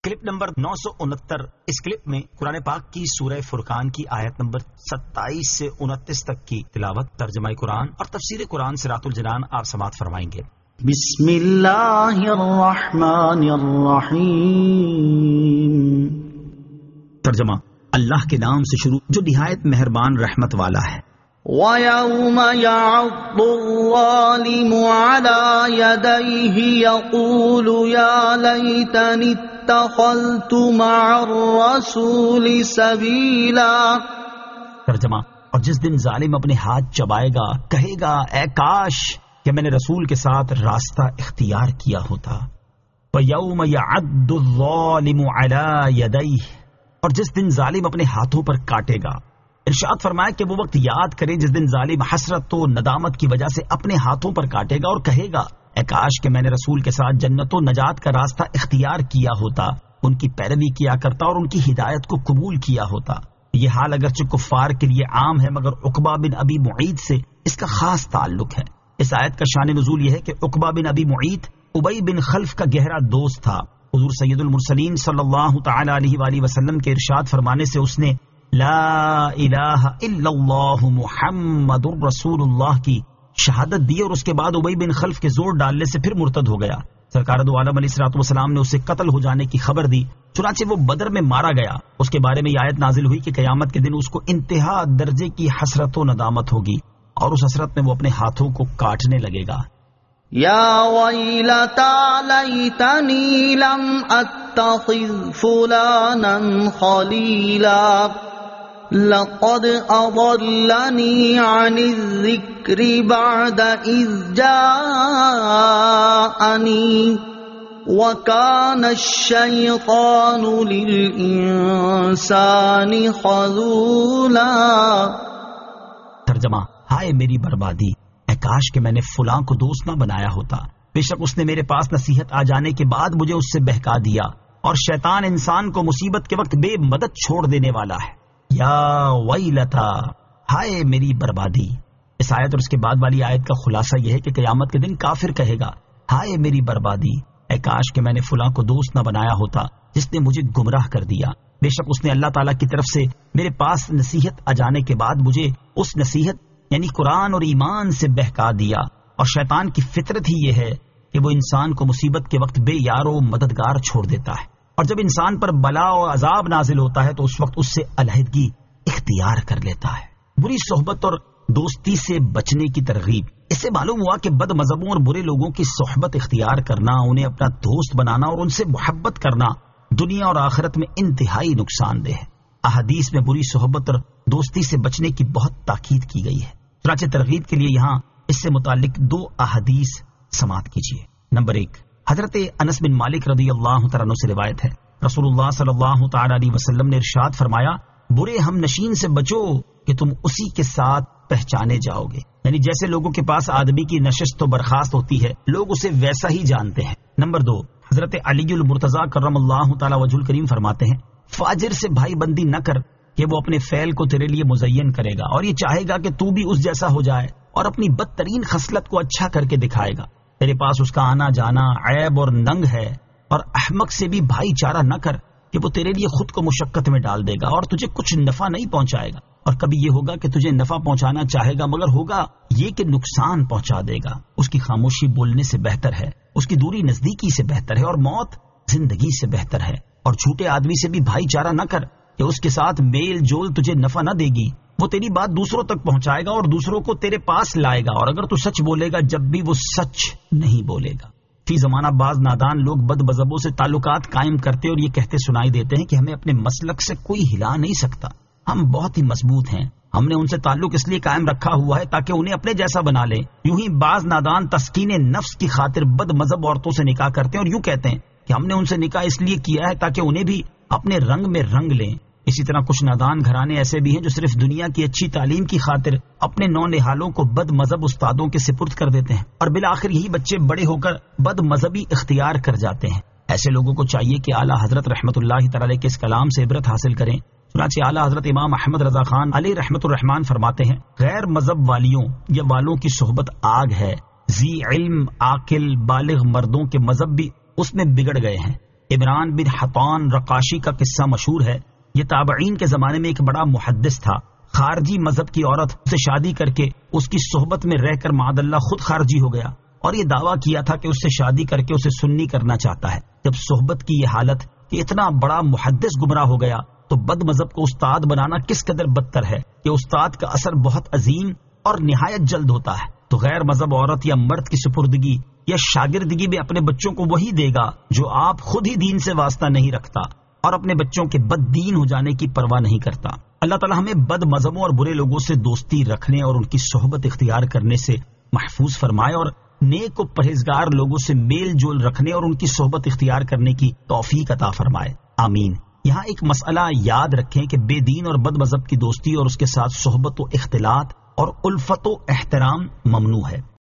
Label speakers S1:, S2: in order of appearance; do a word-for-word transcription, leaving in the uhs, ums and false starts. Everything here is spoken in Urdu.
S1: کلپ نمبر نو سو انہتر. اس کلپ میں قرآن پاک کی سورہ فرقان کی آیت نمبر ستائیس سے انتیس تک کی تلاوت، ترجمہ قرآن اور تفسیر قرآن صراط الجنان آپ سماعت فرمائیں گے.
S2: بسم اللہ الرحمن الرحیم.
S1: ترجمہ: اللہ کے نام سے شروع جو نہایت مہربان رحمت والا ہے.
S2: وَيَوْمَ يَعَضُّ الظَّالِمُ عَلَى يَدَيْهِ يَقُولُ يَا لَيْتَنِي اتَّخَذْتُ مَعَ الرَّسُولِ سَبِيلًا.
S1: ترجمہ: اور جس دن ظالم اپنے ہاتھ چبائے گا کہے گا اے کاش کہ میں نے رسول کے ساتھ راستہ اختیار کیا ہوتا. وَيَوْمَ يَعَضُّ الظَّالِمُ عَلَى يَدَيْهِ، اور جس دن ظالم اپنے ہاتھوں پر کاٹے گا. ارشاد فرمایا کہ وہ وقت یاد کرے جس دن ظالم حسرت و ندامت کی وجہ سے اپنے ہاتھوں پر کاٹے گا اور کہے گا اے کاش کہ میں نے رسول کے ساتھ جنت و نجات کا راستہ اختیار کیا ہوتا، ان کی پیروی کیا کرتا اور ان کی ہدایت کو قبول کیا ہوتا. یہ حال اگرچہ کفار کے لیے عام ہے مگر عقبہ بن ابی معیط سے اس کا خاص تعلق ہے. اس آیت کا شان نزول یہ ہے کہ عقبہ بن ابی معیط ابی بن خلف کا گہرا دوست تھا. حضور سید المرسلین صلی اللہ تعالی علیہ وآلہ وسلم کے ارشاد فرمانے سے اس نے لا الہ الا اللہ محمد الرسول اللہ کی شہادت دی اور اس کے بعد ابی بن خلف کے زور ڈالنے سے پھر مرتد ہو گیا. سرکار دو عالم علیہ الصلوۃ والسلام نے اسے قتل ہو جانے کی خبر دی، چنانچہ وہ بدر میں مارا گیا. اس کے بارے میں یہ آیت نازل ہوئی کہ قیامت کے دن اس کو انتہا درجے کی حسرت و ندامت ہوگی اور اس حسرت میں وہ اپنے ہاتھوں کو کاٹنے لگے گا.
S2: یا ویلتا لیتنی لم اتخذ فلانا خلیلا لقد اضلنی عن الذکر بعد اذ جاءنی وکان الشیطان للانسان خذولا.
S1: ترجمہ: ہائے میری بربادی، اے کاش کہ میں نے فلاں کو دوست نہ بنایا ہوتا. بے شک اس نے میرے پاس نصیحت آ جانے کے بعد مجھے اس سے بہکا دیا اور شیطان انسان کو مصیبت کے وقت بے مدد چھوڑ دینے والا ہے. یا ویلتا، ہائے میری بربادی. اس آیت اور اس کے بعد والی آیت کا خلاصہ یہ ہے کہ قیامت کے دن کافر کہے گا ہائے میری بربادی، اے کاش کہ میں نے فلاں کو دوست نہ بنایا ہوتا جس نے مجھے گمراہ کر دیا. بے شک اس نے اللہ تعالیٰ کی طرف سے میرے پاس نصیحت آ جانے کے بعد مجھے اس نصیحت یعنی قرآن اور ایمان سے بہکا دیا. اور شیطان کی فطرت ہی یہ ہے کہ وہ انسان کو مصیبت کے وقت بے یار و مددگار چھوڑ دیتا ہے، اور جب انسان پر بلا اور عذاب نازل ہوتا ہے تو اس وقت اس سے علیحدگی اختیار کر لیتا ہے. بری صحبت اور دوستی سے بچنے کی ترغیب. اس سے معلوم ہوا کہ بد مذہبوں اور برے لوگوں کی صحبت اختیار کرنا، انہیں اپنا دوست بنانا اور ان سے محبت کرنا دنیا اور آخرت میں انتہائی نقصان دہ ہے. احادیث میں بری صحبت اور دوستی سے بچنے کی بہت تاکید کی گئی ہے. چنانچہ ترغیب کے لیے یہاں اس سے متعلق دو احادیث سماعت کیجیے. نمبر ایک، حضرت انس بن مالک رضی اللہ تعالیٰ عنہ سے روایت ہے، رسول اللہ صلی اللہ تعالی علیہ وسلم نے ارشاد فرمایا برے ہم نشین سے بچو کہ تم اسی کے ساتھ پہچانے جاؤ گے. یعنی جیسے لوگوں کے پاس آدمی کی نشست و برخاست ہوتی ہے لوگ اسے ویسا ہی جانتے ہیں. نمبر دو، حضرت علی المرتضی کرم اللہ تعالی وجہ الکریم فرماتے ہیں فاجر سے بھائی بندی نہ کر کہ وہ اپنے فعل کو تیرے لیے مزین کرے گا اور یہ چاہے گا کہ تو بھی اس جیسا ہو جائے اور اپنی بدترین خصلت کو اچھا کر کے دکھائے گا. تیرے پاس اس کا آنا جانا عیب اور ننگ ہے، اور احمق سے بھی بھائی چارہ نہ کر کہ وہ تیرے لیے خود کو مشقت میں ڈال دے گا اور تجھے کچھ نفع نہیں پہنچائے گا. اور کبھی یہ ہوگا کہ تجھے نفع پہنچانا چاہے گا مگر ہوگا یہ کہ نقصان پہنچا دے گا. اس کی خاموشی بولنے سے بہتر ہے، اس کی دوری نزدیکی سے بہتر ہے، اور موت زندگی سے بہتر ہے. اور جھوٹے آدمی سے بھی بھائی چارہ نہ کر کہ اس کے ساتھ میل جول تجھے نفع نہ دے گی. وہ تیری بات دوسروں تک پہنچائے گا اور دوسروں کو تیرے پاس لائے گا، اور اگر تو سچ بولے گا جب بھی وہ سچ نہیں بولے گا. فی زمانہ بعض نادان لوگ بد مذہبوں سے تعلقات قائم کرتے اور یہ کہتے سنائی دیتے ہیں کہ ہمیں اپنے مسلک سے کوئی ہلا نہیں سکتا، ہم بہت ہی مضبوط ہیں، ہم نے ان سے تعلق اس لیے قائم رکھا ہوا ہے تاکہ انہیں اپنے جیسا بنا لیں. یوں ہی بعض نادان تسکین نفس کی خاطر بد مذہب عورتوں سے نکاح کرتے ہیں اور یوں کہتے ہیں کہ ہم نے ان سے نکاح اس لیے کیا ہے تاکہ انہیں بھی اپنے رنگ میں رنگ لیں. اسی طرح کچھ نادان گھرانے ایسے بھی ہیں جو صرف دنیا کی اچھی تعلیم کی خاطر اپنے نو نہالوں کو بد مذہب استادوں کے سپرد کر دیتے ہیں اور بالآخر یہی بچے بڑے ہو کر بد مذہبی اختیار کر جاتے ہیں. ایسے لوگوں کو چاہیے کہ اعلیٰ حضرت رحمت اللہ تعالی کے اس کلام سے عبرت حاصل کریں. چنانچہ اعلیٰ حضرت امام احمد رضا خان علیہ رحمت الرحمان فرماتے ہیں غیر مذہب والیوں یا والوں کی صحبت آگ ہے. ذی علم عاقل بالغ مردوں کے مذہب بھی اس میں بگڑ گئے ہیں. عمران بن حطان رقاشی کا قصہ مشہور ہے. یہ تابعین کے زمانے میں ایک بڑا محدث تھا. خارجی مذہب کی عورت سے شادی کر کے اس کی صحبت میں رہ کر معاذ اللہ خود خارجی ہو گیا اور یہ دعویٰ کیا تھا کہ اس سے شادی کر کے اسے سنی کرنا چاہتا ہے. جب صحبت کی یہ حالت کہ اتنا بڑا محدث گمراہ ہو گیا تو بد مذہب کو استاد بنانا کس قدر بدتر ہے کہ استاد کا اثر بہت عظیم اور نہایت جلد ہوتا ہے. تو غیر مذہب عورت یا مرد کی سپردگی یا شاگردگی میں اپنے بچوں کو وہی دے گا جو آپ خود ہی دین سے واسطہ نہیں رکھتا اور اپنے بچوں کے بد دین ہو جانے کی پرواہ نہیں کرتا. اللہ تعالی ہمیں بد مذہبوں اور برے لوگوں سے دوستی رکھنے اور ان کی صحبت اختیار کرنے سے محفوظ فرمائے اور نیک و پرہیزگار لوگوں سے میل جول رکھنے اور ان کی صحبت اختیار کرنے کی توفیق عطا فرمائے. آمین. یہاں ایک مسئلہ یاد رکھیں کہ بے دین اور بد مذہب کی دوستی اور اس کے ساتھ صحبت و اختلاط اور الفت و احترام ممنوع ہے.